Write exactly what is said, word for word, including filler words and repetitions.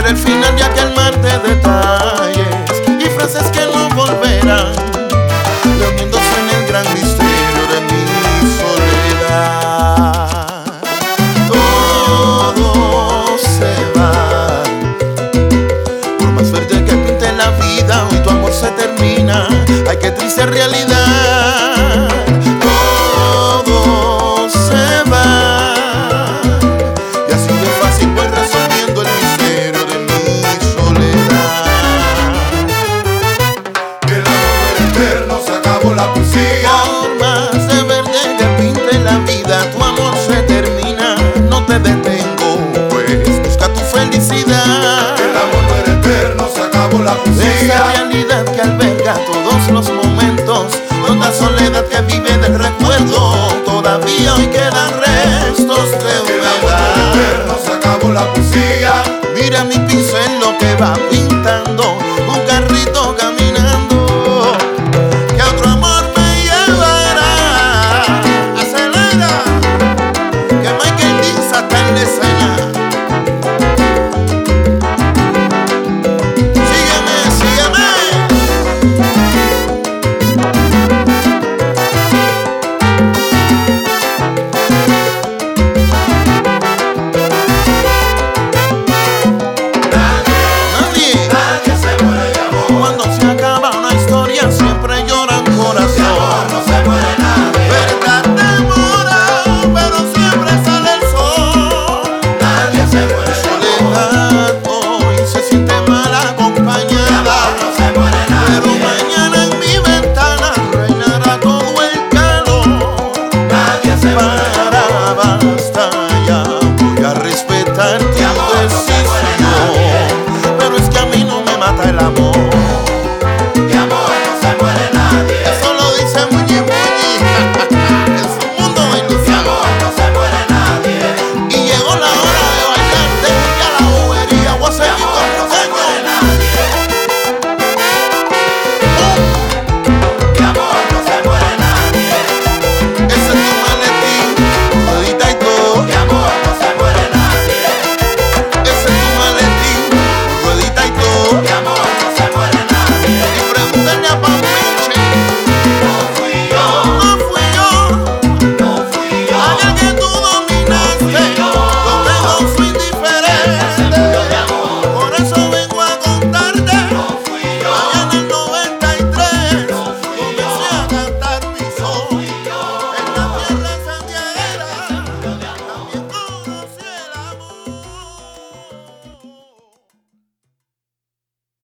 ver el final de aquel mar de detalles y frases que no volverán, reuniéndose en el gran misterio de mi soledad. Todo se va, por más verde que pinte la vida, hoy tu amor se termina. Ay, qué triste realidad.